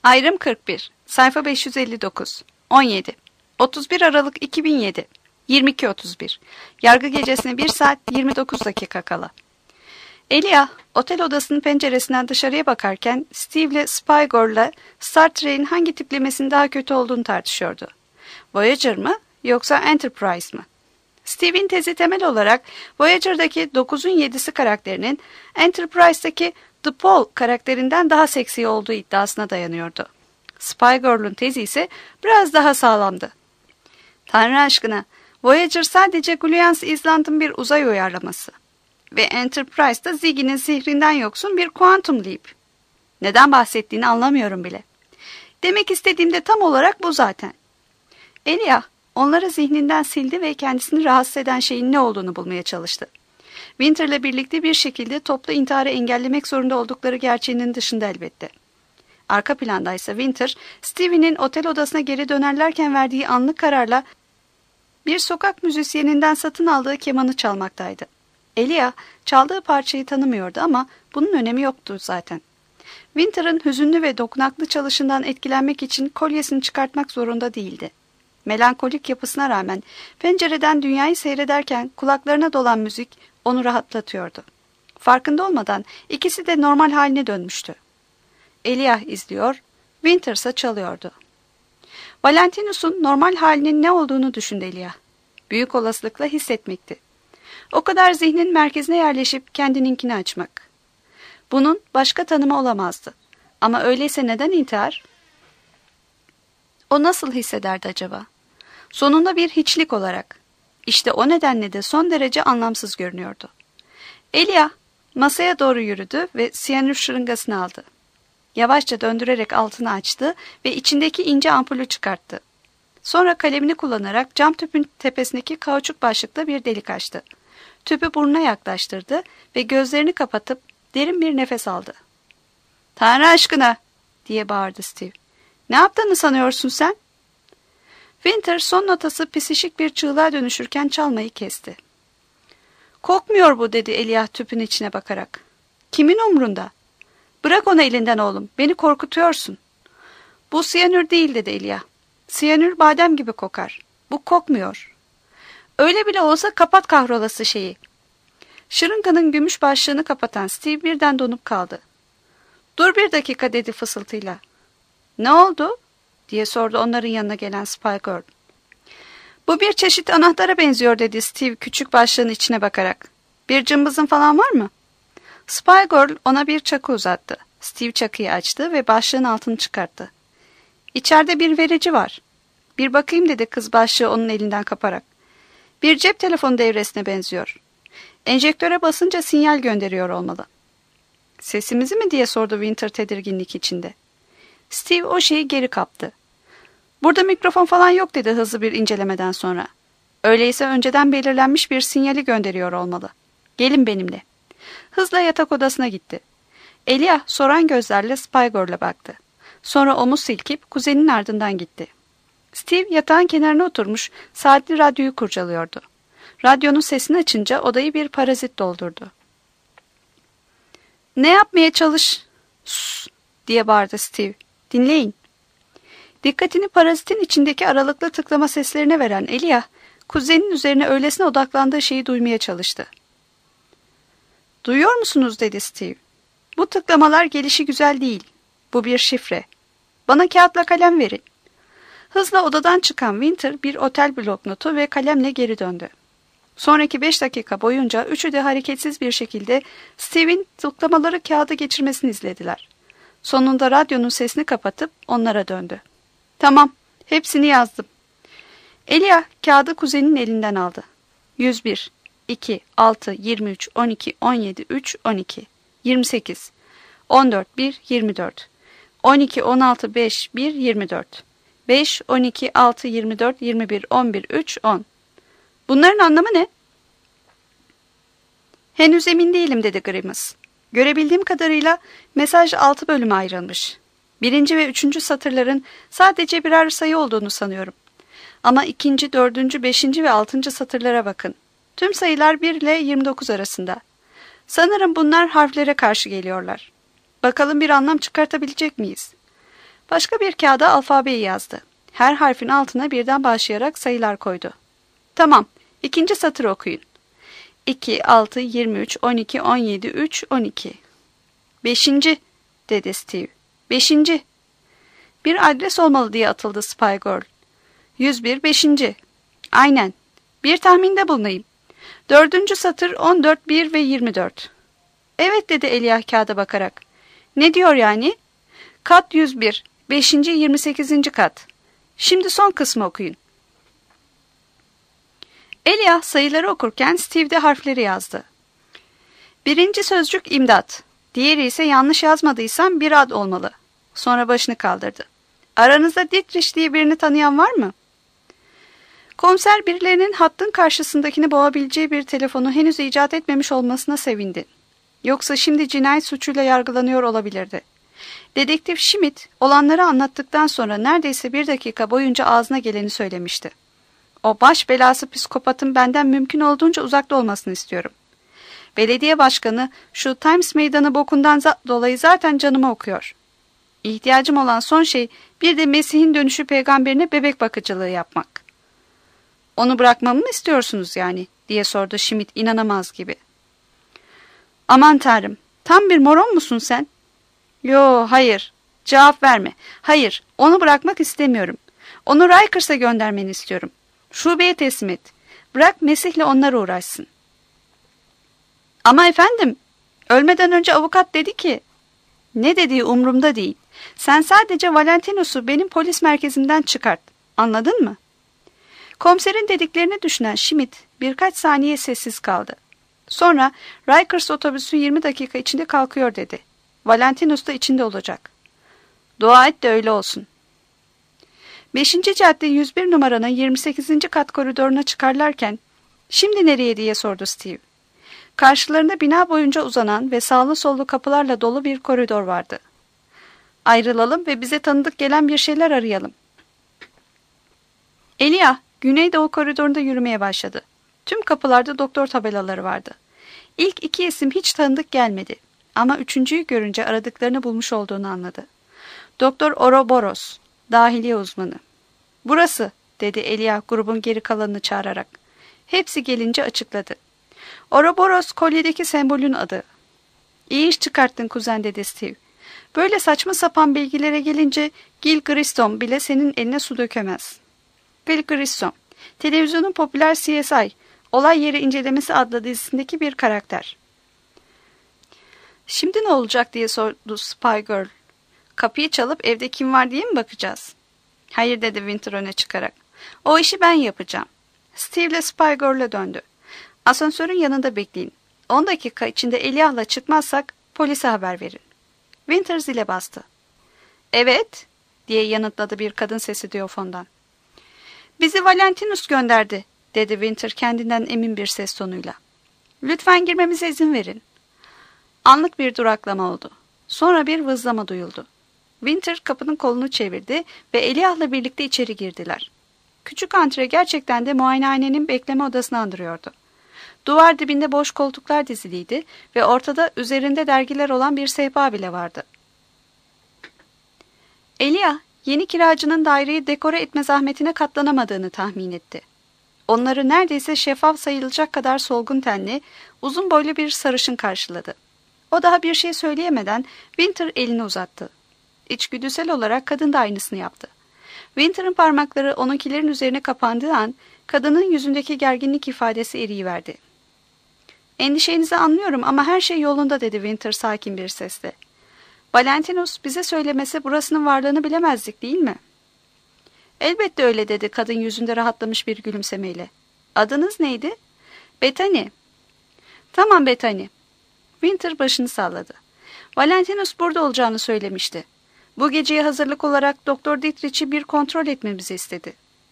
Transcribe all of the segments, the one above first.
Ayrım 41, sayfa 559, 17, 31 Aralık 2007, 22.31, yargı gecesine 1 saat 29 dakika kala. Elia, otel odasının penceresinden dışarıya bakarken Steve ile Spygor'la Star Trek'in hangi tiplemesinin daha kötü olduğunu tartışıyordu. Voyager mı yoksa Enterprise mı? Steve'in tezi temel olarak Voyager'daki 9'un 7'si karakterinin Enterprise'daki The Paul karakterinden daha seksi olduğu iddiasına dayanıyordu. Spygirl'ün tezi ise biraz daha sağlamdı. Tanrı aşkına, Voyager sadece Gullians Island'ın bir uzay uyarlaması ve Enterprise'da Ziggy'nin sihrinden yoksun bir Quantum Leap. Neden bahsettiğini anlamıyorum bile. Demek istediğim de tam olarak bu zaten. Elia, onları zihninden sildi ve kendisini rahatsız eden şeyin ne olduğunu bulmaya çalıştı. Winter'la birlikte bir şekilde toplu intiharı engellemek zorunda oldukları gerçeğinin dışında elbette. Arka plandaysa Winter, Stevie'nin otel odasına geri dönerlerken verdiği anlık kararla bir sokak müzisyeninden satın aldığı kemanı çalmaktaydı. Elia, çaldığı parçayı tanımıyordu ama bunun önemi yoktu zaten. Winter'ın hüzünlü ve dokunaklı çalışından etkilenmek için kolyesini çıkartmak zorunda değildi. Melankolik yapısına rağmen pencereden dünyayı seyrederken kulaklarına dolan müzik onu rahatlatıyordu. Farkında olmadan ikisi de normal haline dönmüştü. Elia izliyor, Winter ise çalıyordu. Valentinus'un normal halinin ne olduğunu düşündü Elia. Büyük olasılıkla hissetmekti. O kadar zihnin merkezine yerleşip kendininkini açmak. Bunun başka tanımı olamazdı. Ama öyleyse neden intihar? O nasıl hissederdi acaba? Sonunda bir hiçlik olarak. İşte o nedenle de son derece anlamsız görünüyordu. Elia masaya doğru yürüdü ve siyanür şırıngasını aldı. Yavaşça döndürerek altını açtı ve içindeki ince ampulü çıkarttı. Sonra kalemini kullanarak cam tüpün tepesindeki kauçuk başlıkla bir delik açtı. Tüpü burnuna yaklaştırdı ve gözlerini kapatıp derin bir nefes aldı. "Tanrı aşkına!" diye bağırdı Steve. "Ne yaptığını sanıyorsun sen?" Winter son notası pisişik bir çığlığa dönüşürken çalmayı kesti. "Kokmuyor bu," dedi Elia tüpün içine bakarak. "Kimin umrunda? Bırak onu elinden oğlum, beni korkutuyorsun." "Bu siyanür değil," dedi Elia. "Siyanür badem gibi kokar. Bu kokmuyor." "Öyle bile olsa kapat kahrolası şeyi." Şırınganın gümüş başlığını kapatan Steve birden donup kaldı. "Dur bir dakika," dedi fısıltıyla. "Ne oldu?" diye sordu onların yanına gelen Spygirl. "Bu bir çeşit anahtara benziyor," dedi Steve küçük başlığın içine bakarak. "Bir cımbızın falan var mı?" Spygirl ona bir çakı uzattı. Steve çakıyı açtı ve başlığın altını çıkarttı. "İçeride bir verici var." "Bir bakayım," dedi kız başlığı onun elinden kaparak. "Bir cep telefonu devresine benziyor. Enjektöre basınca sinyal gönderiyor olmalı." "Sesimizi mi?" diye sordu Winter tedirginlik içinde. Steve o şeyi geri kaptı. "Burada mikrofon falan yok," dedi hızlı bir incelemeden sonra. "Öyleyse önceden belirlenmiş bir sinyali gönderiyor olmalı. Gelin benimle." Hızla yatak odasına gitti. Elia soran gözlerle Spygirl'e baktı. Sonra omuz silkip kuzeninin ardından gitti. Steve yatağın kenarına oturmuş saatli radyoyu kurcalıyordu. Radyonun sesini açınca odayı bir parazit doldurdu. "Ne yapmaya çalış?" "Sus!" diye bağırdı Steve. "Dinleyin." Dikkatini parazitin içindeki aralıklı tıklama seslerine veren Elia, kuzeninin üzerine öylesine odaklandığı şeyi duymaya çalıştı. "Duyuyor musunuz?" dedi Steve. "Bu tıklamalar gelişigüzel değil. Bu bir şifre. Bana kağıtla kalem verin." Hızla odadan çıkan Winter bir otel bloknotu ve kalemle geri döndü. Sonraki 5 dakika boyunca üçü de hareketsiz bir şekilde Steve'in tıklamaları kağıda geçirmesini izlediler. Sonunda radyonun sesini kapatıp onlara döndü. "Tamam, hepsini yazdım." Elia kağıdı kuzeninin elinden aldı. 101, 2, 6, 23, 12, 17, 3, 12, 28, 14, 1, 24, 12, 16, 5, 1, 24, 5, 12, 6, 24, 21, 11, 3, 10. "Bunların anlamı ne?" "Henüz emin değilim," dedi Grimace. "Görebildiğim kadarıyla mesaj 6 bölüme ayrılmış. 1. ve 3. satırların sadece birer sayı olduğunu sanıyorum. Ama 2., 4., 5. ve 6. satırlara bakın. Tüm sayılar 1 ile 29 arasında. Sanırım bunlar harflere karşı geliyorlar. Bakalım bir anlam çıkartabilecek miyiz?" Başka bir kağıda alfabeyi yazdı. Her harfin altına birden başlayarak sayılar koydu. Tamam, ikinci satırı okuyun. 2, 6, 23, 12, 17, 3, 12. Beşinci, dedi Steve. Beşinci. Bir adres olmalı diye atıldı Spy Girl. 101, beşinci. Aynen. Bir tahminde bulunayım. Dördüncü satır 14, 1 ve 24. Evet, dedi Elia kağıda bakarak. Ne diyor yani? Kat 101, 5. 28. kat. Şimdi son kısmı okuyun. Elia sayıları okurken Steve de harfleri yazdı. Birinci sözcük imdat. Diğeri ise yanlış yazmadıysam bir ad olmalı. Sonra başını kaldırdı. Aranızda Dietrich diye birini tanıyan var mı? Komiser birilerinin hattın karşısındakini boğabileceği bir telefonu henüz icat etmemiş olmasına sevindi. Yoksa şimdi cinayet suçuyla yargılanıyor olabilirdi. Dedektif Schmidt olanları anlattıktan sonra neredeyse 1 dakika boyunca ağzına geleni söylemişti. O baş belası psikopatın benden mümkün olduğunca uzakta olmasını istiyorum. Belediye başkanı şu Times meydanı bokundan dolayı zaten canımı okuyor. İhtiyacım olan son şey bir de Mesih'in dönüşü peygamberine bebek bakıcılığı yapmak. Onu bırakmamı mı istiyorsunuz yani? Diye sordu Schmidt inanamaz gibi. Aman tanrım, tam bir moron musun sen? Yo, hayır. Cevap verme. Hayır, onu bırakmak istemiyorum. Onu Rikers'a göndermeni istiyorum. Şubeye teslim et. Bırak Mesih'le onlar uğraşsın. Ama efendim, ölmeden önce avukat dedi ki... Ne dediği umurumda değil. Sen sadece Valentinus'u benim polis merkezimden çıkart. Anladın mı? Komiserin dediklerini düşünen Schmidt birkaç saniye sessiz kaldı. Sonra Rikers otobüsü 20 dakika içinde kalkıyor dedi. Valentinus da içinde olacak. Dua et de öyle olsun. 5. cadde 101 numaranın 28. kat koridoruna çıkarlarken şimdi nereye diye sordu Steve. Karşılarında bina boyunca uzanan ve sağlı sollu kapılarla dolu bir koridor vardı. Ayrılalım ve bize tanıdık gelen bir şeyler arayalım. Elia, Güneydoğu koridorunda yürümeye başladı. Tüm kapılarda doktor tabelaları vardı. İlk 2 isim hiç tanıdık gelmedi. Ama 3.'yü görünce aradıklarını bulmuş olduğunu anladı. Doktor Ouroboros, dahiliye uzmanı. Burası, dedi Elia grubun geri kalanını çağırarak. Hepsi gelince açıkladı. Ouroboros kolyedeki sembolün adı. İyi iş çıkarttın kuzen, dedi Steve. Böyle saçma sapan bilgilere gelince Gil Grissom bile senin eline su dökemez. Gil Grissom, televizyonun popüler CSI, Olay Yeri İncelemesi adlı dizisindeki bir karakter. Şimdi ne olacak diye sordu Spy Girl. Kapıyı çalıp evde kim var diye mi bakacağız? Hayır, dedi Winter öne çıkarak. O işi ben yapacağım. Steve ile Spy Girl'e döndü. Asansörün yanında bekleyin. 10 dakika içinde Eliah'la çıkmazsak polise haber verin. Winter zile bastı. Evet, diye yanıtladı bir kadın sesi diyofondan. Bizi Valentinus gönderdi, dedi Winter kendinden emin bir ses tonuyla. Lütfen girmemize izin verin. Anlık bir duraklama oldu. Sonra bir vızlama duyuldu. Winter kapının kolunu çevirdi ve Eliah'la birlikte içeri girdiler. Küçük antre gerçekten de muayenehanenin bekleme odasını andırıyordu. Duvar dibinde boş koltuklar diziliydi ve ortada üzerinde dergiler olan bir sehpa bile vardı. Eliah, yeni kiracının daireyi dekore etme zahmetine katlanamadığını tahmin etti. Onları neredeyse şeffaf sayılacak kadar solgun tenli, uzun boylu bir sarışın karşıladı. O daha bir şey söyleyemeden Winter elini uzattı. İçgüdüsel olarak kadın da aynısını yaptı. Winter'ın parmakları onunkilerin üzerine kapandığı an kadının yüzündeki gerginlik ifadesi eriyiverdi. Endişenizi anlıyorum ama her şey yolunda, dedi Winter sakin bir sesle. Valentinus bize söylemese burasının varlığını bilemezdik değil mi? Elbette öyle, dedi kadın yüzünde rahatlamış bir gülümsemeyle. Adınız neydi? Bethany. Tamam Bethany. Winter başını salladı. Valentinus burada olacağını söylemişti. Bu geceye hazırlık olarak Doktor Dietrich'i bir kontrol etmemizi istedi.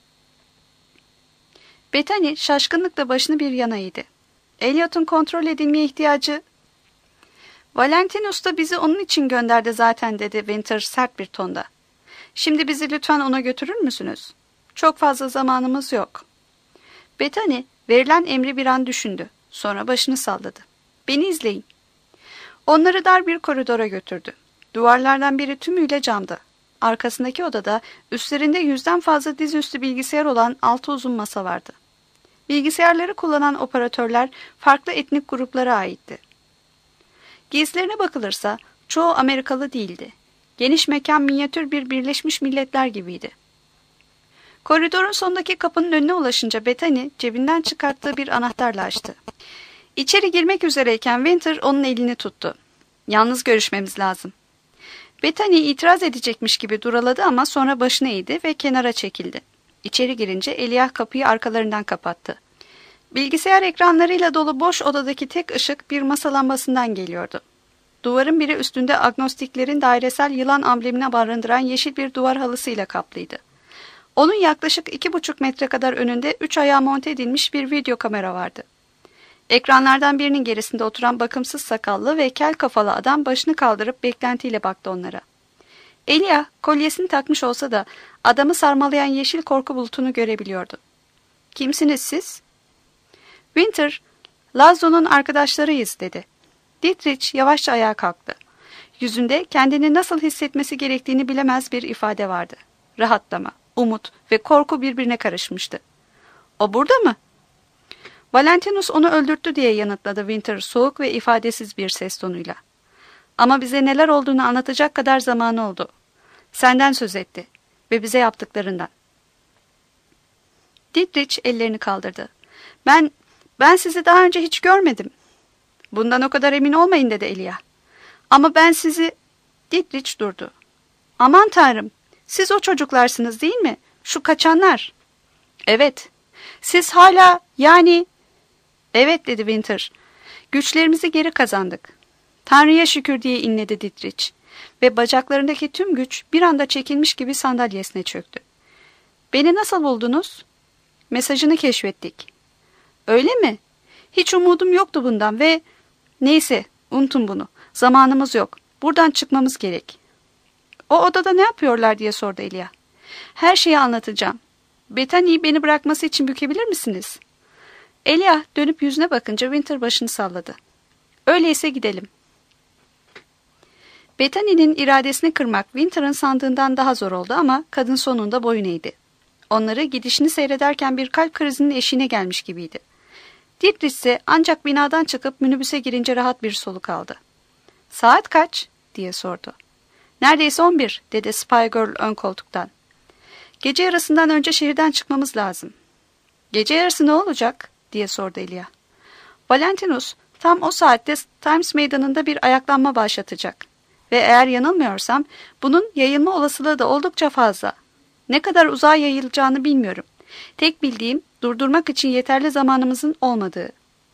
Bethany şaşkınlıkla başını bir yana eğdi. Elliot'un kontrol edilmeye ihtiyacı... Valentinus da bizi onun için gönderdi zaten, dedi Winter sert bir tonda. Şimdi bizi lütfen ona götürür müsünüz? Çok fazla zamanımız yok. Bethany verilen emri bir an düşündü. Sonra başını salladı. Beni izleyin. Onları dar bir koridora götürdü. Duvarlardan biri tümüyle camdı. arkasındaki odada üstlerinde 100'den fazla dizüstü bilgisayar olan 6 uzun masa vardı. Bilgisayarları kullanan operatörler farklı etnik gruplara aitti. Giysilerine bakılırsa çoğu Amerikalı değildi. Geniş mekan minyatür bir Birleşmiş Milletler gibiydi. Koridorun sondaki kapının önüne ulaşınca Bethany cebinden çıkarttığı bir anahtarla açtı. İçeri girmek üzereyken Winter onun elini tuttu. Yalnız görüşmemiz lazım. Bethany itiraz edecekmiş gibi duraladı ama sonra başını eğdi ve kenara çekildi. İçeri girince Eliah kapıyı arkalarından kapattı. Bilgisayar ekranlarıyla dolu boş odadaki tek ışık bir masa lambasından geliyordu. Duvarın biri üstünde agnostiklerin dairesel yılan amblemine barındıran yeşil bir duvar halısıyla kaplıydı. Onun yaklaşık 2,5 metre kadar önünde 3 ayağa monte edilmiş bir video kamera vardı. Ekranlardan birinin gerisinde oturan bakımsız sakallı ve kel kafalı adam başını kaldırıp beklentiyle baktı onlara. Eliah kolyesini takmış olsa da adamı sarmalayan yeşil korku bulutunu görebiliyordu. "Kimsiniz siz?" "Winter, Laszlo'nun arkadaşlarıyız," dedi. Dietrich yavaşça ayağa kalktı. Yüzünde kendini nasıl hissetmesi gerektiğini bilemez bir ifade vardı. Rahatlama, umut ve korku birbirine karışmıştı. "O burada mı?" "Valentinus onu öldürttü," diye yanıtladı Winter soğuk ve ifadesiz bir ses tonuyla. "Ama bize neler olduğunu anlatacak kadar zamanı oldu. Senden söz etti ve bize yaptıklarından." Dietrich ellerini kaldırdı. Ben sizi daha önce hiç görmedim." "Bundan o kadar emin olmayın," dedi Eliah. "Ama ben sizi..." Dietrich durdu. "Aman Tanrım, siz o çocuklarsınız değil mi? Şu kaçanlar." "Evet. Siz hala yani..." "Evet," dedi Winter. "Güçlerimizi geri kazandık." "Tanrı'ya şükür," diye inledi Dietrich ve bacaklarındaki tüm güç bir anda çekilmiş gibi sandalyesine çöktü. "Beni nasıl buldunuz?" "Mesajını keşfettik." "Öyle mi? Hiç umudum yoktu bundan ve... Neyse, unutun bunu. Zamanımız yok. Buradan çıkmamız gerek." "O odada ne yapıyorlar?" diye sordu Eliah. "Her şeyi anlatacağım. Bethany'yi beni bırakması için bükebilir misiniz?" Eliah dönüp yüzüne bakınca Winter başını salladı. "Öyleyse gidelim." Bethany'nin iradesini kırmak Winter'ın sandığından daha zor oldu ama kadın sonunda boyun eğdi. Onları gidişini seyrederken bir kalp krizinin eşiğine gelmiş gibiydi. Dietrich ise ancak binadan çıkıp minibüse girince rahat bir soluk aldı. "Saat kaç?" diye sordu. "Neredeyse 11," dedi Spy Girl ön koltuktan. "Gece yarısından önce şehirden çıkmamız lazım." "Gece yarısı ne olacak?" diye sordu Eliah. "Valentinus tam o saatte Times Meydanı'nda bir ayaklanma başlatacak. Ve eğer yanılmıyorsam bunun yayılma olasılığı da oldukça fazla. Ne kadar uzağa yayılacağını bilmiyorum. Tek bildiğim durdurmak için yeterli zamanımızın olmadığı."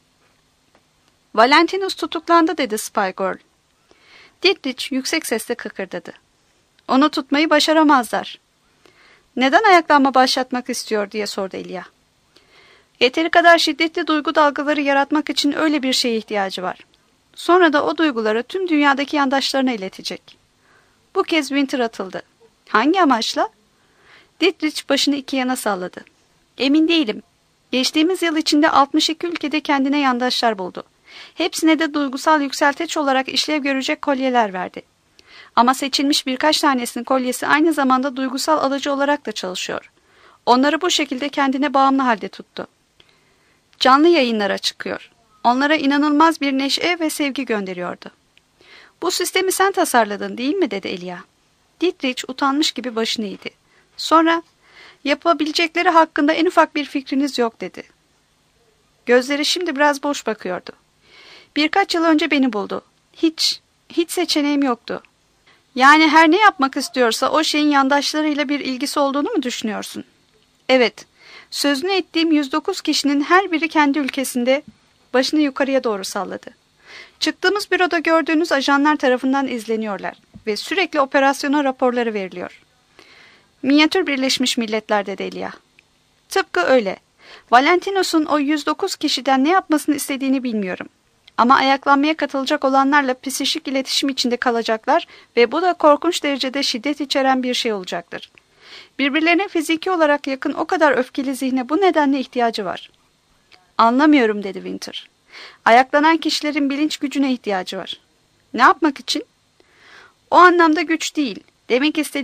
"Valentinus tutuklandı," dedi Spy Girl. Dietrich yüksek sesle kıkırdadı. "Onu tutmayı başaramazlar." "Neden ayaklanma başlatmak istiyor?" diye sordu Eliah. "Yeteri kadar şiddetli duygu dalgaları yaratmak için öyle bir şeye ihtiyacı var. Sonra da o duyguları tüm dünyadaki yandaşlarına iletecek." Bu kez Winter atıldı. "Hangi amaçla?" Dietrich başını iki yana salladı. "Emin değilim. Geçtiğimiz yıl içinde 62 ülkede kendine yandaşlar buldu. Hepsine de duygusal yükselteç olarak işlev görecek kolyeler verdi. Ama seçilmiş birkaç tanesinin kolyesi aynı zamanda duygusal alıcı olarak da çalışıyor. Onları bu şekilde kendine bağımlı halde tuttu. Canlı yayınlara çıkıyor. Onlara inanılmaz bir neşe ve sevgi gönderiyordu." "Bu sistemi sen tasarladın değil mi?" dedi Eliah. Dietrich utanmış gibi başını eğdi. Sonra "Yapabilecekleri hakkında en ufak bir fikriniz yok," dedi. Gözleri şimdi biraz boş bakıyordu. "Birkaç yıl önce beni buldu. Hiç seçeneğim yoktu." "Yani her ne yapmak istiyorsa o şeyin yandaşlarıyla bir ilgisi olduğunu mu düşünüyorsun?" "Evet. Sözünü ettiğim 109 kişinin her biri kendi ülkesinde..." Başını yukarıya doğru salladı. "Çıktığımız büroda gördüğünüz ajanlar tarafından izleniyorlar ve sürekli operasyona raporları veriliyor." "Minyatür Birleşmiş Milletler," dedi Eliah. "Tıpkı öyle. Valentinus'un o 109 kişiden ne yapmasını istediğini bilmiyorum. Ama ayaklanmaya katılacak olanlarla psikik iletişim içinde kalacaklar ve bu da korkunç derecede şiddet içeren bir şey olacaktır. Birbirlerine fiziki olarak yakın o kadar öfkeli zihne bu nedenle ihtiyacı var." "Anlamıyorum," dedi Winter. "Ayaklanan kişilerin bilinç gücüne ihtiyacı var." "Ne yapmak için?" "O anlamda güç değil. Demek istediğim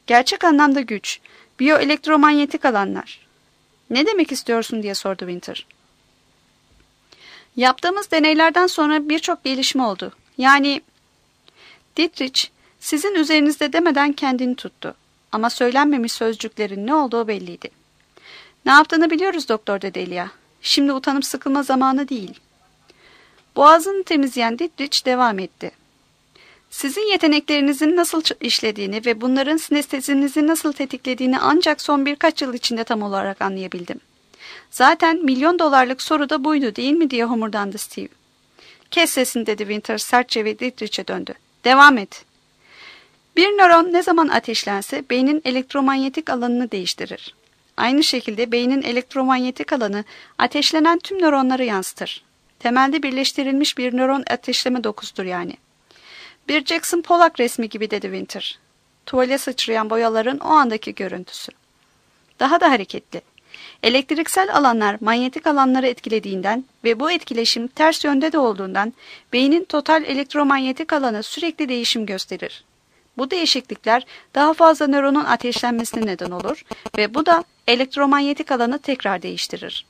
Gerçek anlamda güç, biyoelektromanyetik alanlar. Ne demek istiyorsun diye sordu Winter. Yaptığımız deneylerden sonra birçok gelişme oldu. Yani Dietrich sizin üzerinizde demeden kendini tuttu. Ama söylenmemiş sözcüklerin ne olduğu belliydi. Ne yaptığını biliyoruz doktor dedi Elia. Şimdi utanıp sıkılma zamanı değil. Boğazını temizleyen Dietrich devam etti. Sizin yeteneklerinizin nasıl işlediğini ve bunların sinestezinizi nasıl tetiklediğini ancak son birkaç yıl içinde tam olarak anlayabildim. Zaten milyon dolarlık soru da buydu değil mi diye homurdandı Steve. Kes sesini dedi Winter sertçe ve Dietrich'e döndü. Devam et. Bir nöron ne zaman ateşlense beynin elektromanyetik alanını değiştirir. Aynı şekilde beynin elektromanyetik alanı ateşlenen tüm nöronları yansıtır. Temelde birleştirilmiş bir nöron ateşleme dokusudur yani. Bir Jackson Pollock resmi gibi dedi Winter. Tuvale sıçrayan boyaların o andaki görüntüsü. Daha da hareketli. Elektriksel alanlar manyetik alanları etkilediğinden ve bu etkileşim ters yönde de olduğundan beynin total elektromanyetik alanı sürekli değişim gösterir. Bu değişiklikler daha fazla nöronun ateşlenmesine neden olur ve bu da elektromanyetik alanı tekrar değiştirir.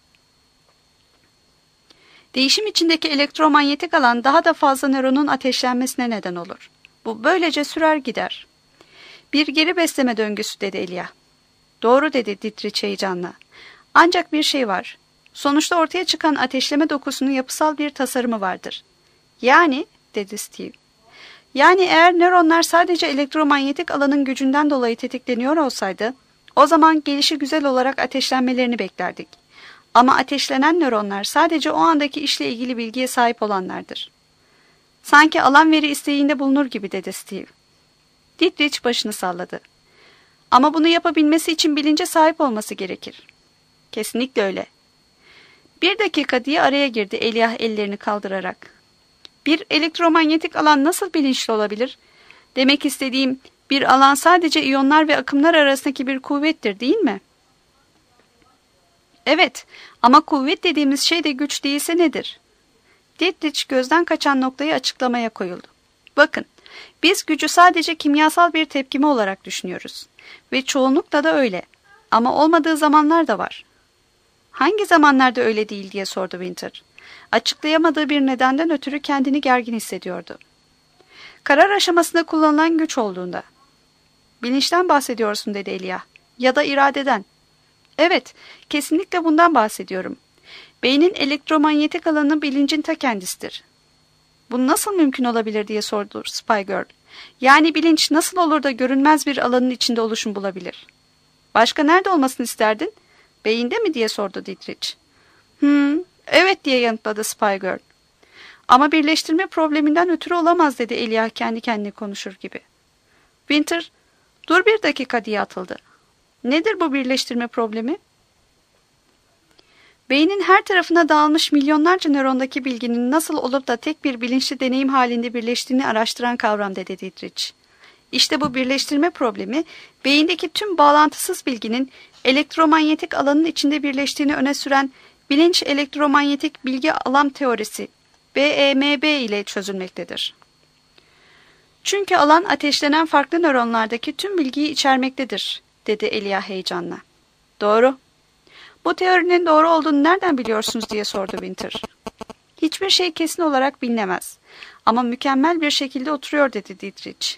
Değişim içindeki elektromanyetik alan daha da fazla nöronun ateşlenmesine neden olur. Bu böylece sürer gider. Bir geri besleme döngüsü dedi Elia. Doğru dedi Dietrich heyecanla. Ancak bir şey var. Sonuçta ortaya çıkan ateşleme dokusunun yapısal bir tasarımı vardır. Yani dedi Steve. Yani eğer nöronlar sadece elektromanyetik alanın gücünden dolayı tetikleniyor olsaydı, o zaman gelişigüzel olarak ateşlenmelerini beklerdik. Ama ateşlenen nöronlar sadece o andaki işle ilgili bilgiye sahip olanlardır. Sanki alan veri isteğinde bulunur gibi dedi Steve. Dietrich başını salladı. Ama bunu yapabilmesi için bilince sahip olması gerekir. Kesinlikle öyle. Bir dakika diye araya girdi Elia ellerini kaldırarak. Bir elektromanyetik alan nasıl bilinçli olabilir? Demek istediğim bir alan sadece iyonlar ve akımlar arasındaki bir kuvvettir değil mi? Evet ama kuvvet dediğimiz şey de güç değilse nedir? Dietrich gözden kaçan noktayı açıklamaya koyuldu. Bakın, biz gücü sadece kimyasal bir tepkime olarak düşünüyoruz. Ve çoğunlukla da öyle. Ama olmadığı zamanlar da var. Hangi zamanlarda öyle değil diye sordu Winter. Açıklayamadığı bir nedenden ötürü kendini gergin hissediyordu. Karar aşamasında kullanılan güç olduğunda. Bilinçten bahsediyorsun dedi Elia. Ya da iradeden. Evet, kesinlikle bundan bahsediyorum. Beynin elektromanyetik alanı bilincin ta kendisidir. Bu nasıl mümkün olabilir diye sordu Spy Girl. Yani bilinç nasıl olur da görünmez bir alanın içinde oluşum bulabilir? Başka nerede olmasını isterdin? Beyinde mi diye sordu Dietrich. Evet diye yanıtladı Spy Girl. Ama birleştirme probleminden ötürü olamaz dedi Elia kendi kendine konuşur gibi. Winter, dur bir dakika diye atıldı. Nedir bu birleştirme problemi? Beynin her tarafına dağılmış milyonlarca nörondaki bilginin nasıl olup da tek bir bilinçli deneyim halinde birleştiğini araştıran kavram dedi Dietrich. İşte bu birleştirme problemi, beyindeki tüm bağlantısız bilginin elektromanyetik alanın içinde birleştiğini öne süren bilinç elektromanyetik bilgi alan teorisi, BEMB ile çözülmektedir. Çünkü alan ateşlenen farklı nöronlardaki tüm bilgiyi içermektedir, dedi Elia heyecanla. Doğru. Bu teorinin doğru olduğunu nereden biliyorsunuz diye sordu Winter. Hiçbir şey kesin olarak bilinemez. Ama mükemmel bir şekilde oturuyor dedi Dietrich.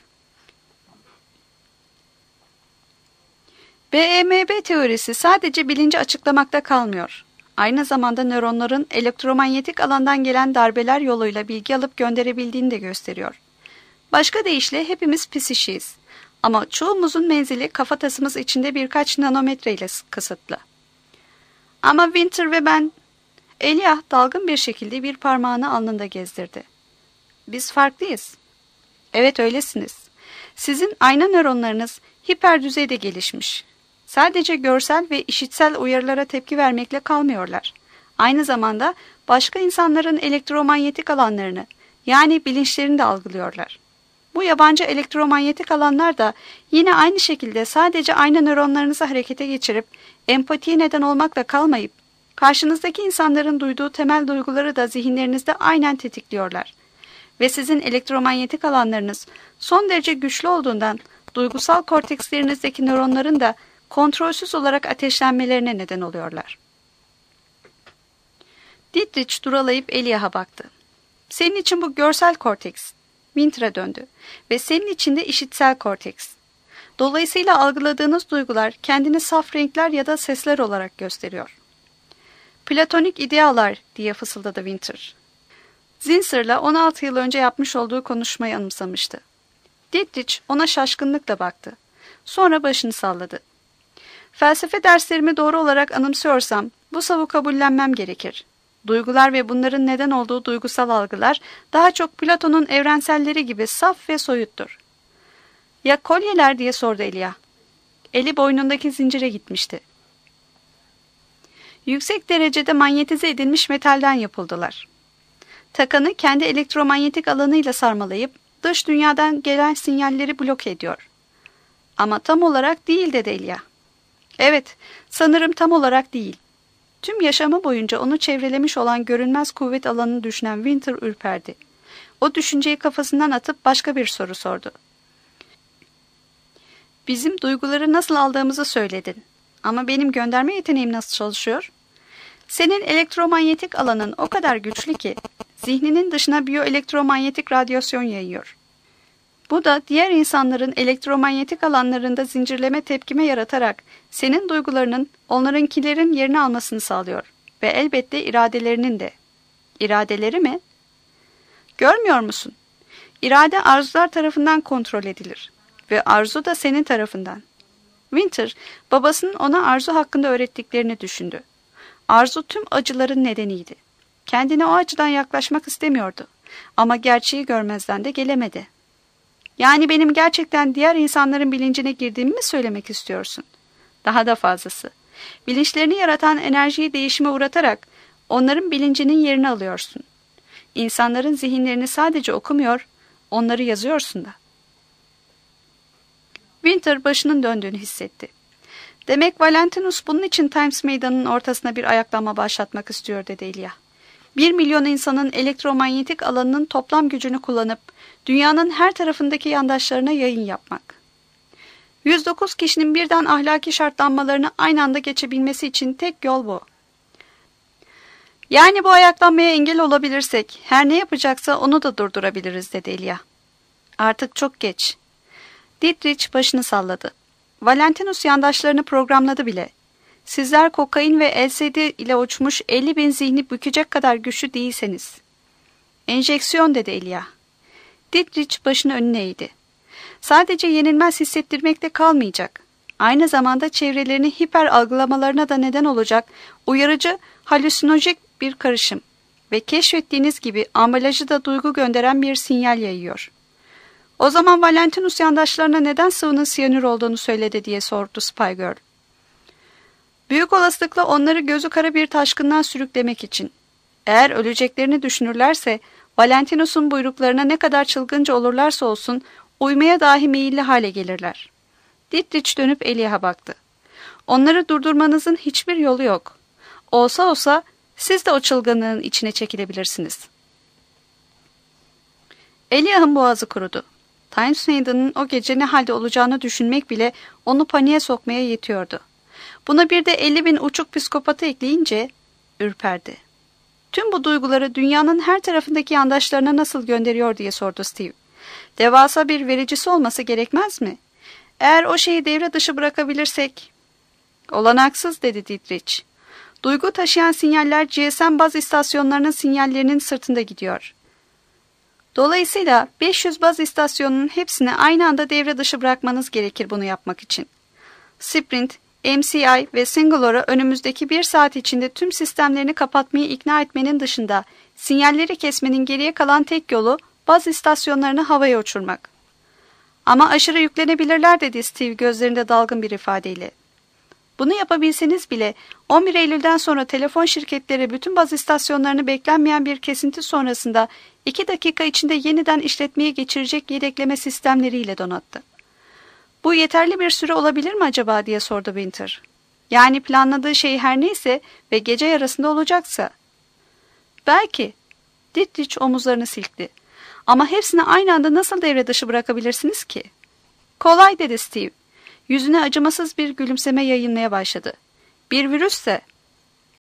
BEMB teorisi sadece bilinci açıklamakta kalmıyor. Aynı zamanda nöronların elektromanyetik alandan gelen darbeler yoluyla bilgi alıp gönderebildiğini de gösteriyor. Başka deyişle hepimiz psişiyiz. Ama çoğumuzun menzili kafatasımız içinde birkaç nanometre ile kısıtlı. Ama Winter ve ben... Elia dalgın bir şekilde bir parmağını alnında gezdirdi. Biz farklıyız. Evet öylesiniz. Sizin ayna nöronlarınız hiper düzeyde gelişmiş. Sadece görsel ve işitsel uyarılara tepki vermekle kalmıyorlar. Aynı zamanda başka insanların elektromanyetik alanlarını, yani bilinçlerini de algılıyorlar. Bu yabancı elektromanyetik alanlar da yine aynı şekilde sadece ayna nöronlarınızı harekete geçirip empatiye neden olmakla kalmayıp, karşınızdaki insanların duyduğu temel duyguları da zihinlerinizde aynen tetikliyorlar. Ve sizin elektromanyetik alanlarınız son derece güçlü olduğundan duygusal kortekslerinizdeki nöronların da kontrolsüz olarak ateşlenmelerine neden oluyorlar. Dietrich duralayıp Elia'ya baktı. Senin için bu görsel korteks. Winter'a döndü ve senin için de işitsel korteks. Dolayısıyla algıladığınız duygular kendini saf renkler ya da sesler olarak gösteriyor. Platonik idealar diye fısıldadı Winter. Zinsser'la 16 yıl önce yapmış olduğu konuşmayı anımsamıştı. Dietrich ona şaşkınlıkla baktı. Sonra başını salladı. Felsefe derslerimi doğru olarak anımsıyorsam bu savı kabullenmem gerekir. Duygular ve bunların neden olduğu duygusal algılar daha çok Platon'un evrenselleri gibi saf ve soyuttur. Ya kolyeler diye sordu Elia. Eli boynundaki zincire gitmişti. Yüksek derecede manyetize edilmiş metalden yapıldılar. Takanı kendi elektromanyetik alanıyla sarmalayıp dış dünyadan gelen sinyalleri bloke ediyor. Ama tam olarak değil dedi Elia. Evet, sanırım tam olarak değil. Tüm yaşamı boyunca onu çevrelemiş olan görünmez kuvvet alanını düşünen Winter ürperdi. O düşünceyi kafasından atıp başka bir soru sordu. Bizim duyguları nasıl aldığımızı söyledin. Ama benim gönderme yeteneğim nasıl çalışıyor? Senin elektromanyetik alanın o kadar güçlü ki zihninin dışına biyoelektromanyetik radyasyon yayıyor. Bu da diğer insanların elektromanyetik alanlarında zincirleme tepkime yaratarak senin duygularının onlarınkilerin yerini almasını sağlıyor. Ve elbette iradelerinin de. İradeleri mi? Görmüyor musun? İrade arzular tarafından kontrol edilir. Ve arzu da senin tarafından. Winter, babasının ona arzu hakkında öğrettiklerini düşündü. Arzu tüm acıların nedeniydi. Kendine o açıdan yaklaşmak istemiyordu. Ama gerçeği görmezden de gelemedi. Yani benim gerçekten diğer insanların bilincine girdiğimi mi söylemek istiyorsun? Daha da fazlası. Bilinçlerini yaratan enerjiyi değişime uğratarak onların bilincinin yerini alıyorsun. İnsanların zihinlerini sadece okumuyor, onları yazıyorsun da. Winter başının döndüğünü hissetti. Demek Valentinus bunun için Times Meydanı'nın ortasına bir ayaklanma başlatmak istiyor dedi Elia. 1 milyon insanın elektromanyetik alanının toplam gücünü kullanıp dünyanın her tarafındaki yandaşlarına yayın yapmak. 109 kişinin birden ahlaki şartlanmalarını aynı anda geçebilmesi için tek yol bu. Yani bu ayaklanmaya engel olabilirsek her ne yapacaksa onu da durdurabiliriz dedi Elia. Artık çok geç. Dietrich başını salladı. Valentinus yandaşlarını programladı bile. Sizler kokain ve LSD ile uçmuş 50.000 zihni bükecek kadar güçlü değilseniz. Enjeksiyon dedi Elia. Dietrich başını önüne eğdi. Sadece yenilmez hissettirmekte kalmayacak. Aynı zamanda çevrelerini hiper algılamalarına da neden olacak uyarıcı, halüsinojik bir karışım. Ve keşfettiğiniz gibi ambalajı da duygu gönderen bir sinyal yayıyor. O zaman Valentinus yandaşlarına neden sıvının siyanür olduğunu söyledi diye sordu Spygirl. Büyük olasılıkla onları gözü kara bir taşkından sürüklemek için. Eğer öleceklerini düşünürlerse Valentinus'un buyruklarına ne kadar çılgınca olurlarsa olsun uymaya dahi meyilli hale gelirler. Dietrich dönüp Elia'ya baktı. Onları durdurmanızın hiçbir yolu yok. Olsa siz de o çılgınlığın içine çekilebilirsiniz. Elia'nın boğazı kurudu. Times Meydanı'nın o gece ne halde olacağını düşünmek bile onu paniğe sokmaya yetiyordu. Buna bir de 50.000 uçuk psikopatı ekleyince ürperdi. Tüm bu duyguları dünyanın her tarafındaki yandaşlarına nasıl gönderiyor diye sordu Steve. Devasa bir vericisi olması gerekmez mi? Eğer o şeyi devre dışı bırakabilirsek... Olanaksız dedi Dietrich. Duygu taşıyan sinyaller GSM baz istasyonlarının sinyallerinin sırtında gidiyor. Dolayısıyla 500 baz istasyonunun hepsini aynı anda devre dışı bırakmanız gerekir bunu yapmak için. Sprint, MCI ve Singulare'ı önümüzdeki 1 saat içinde tüm sistemlerini kapatmayı ikna etmenin dışında sinyalleri kesmenin geriye kalan tek yolu baz istasyonlarını havaya uçurmak. Ama aşırı yüklenebilirler dedi Steve gözlerinde dalgın bir ifadeyle. Bunu yapabilseniz bile 11 Eylül'den sonra telefon şirketleri bütün baz istasyonlarını beklenmeyen bir kesinti sonrasında 2 dakika içinde yeniden işletmeye geçirecek yedekleme sistemleriyle donattı. Bu yeterli bir süre olabilir mi acaba diye sordu Winter. Yani planladığı şey her neyse ve gece yarısında olacaksa. Belki. Dietrich omuzlarını silkti. Ama hepsini aynı anda nasıl devre dışı bırakabilirsiniz ki? Kolay dedi Steve. Yüzüne acımasız bir gülümseme yayınmaya başladı. Bir virüsse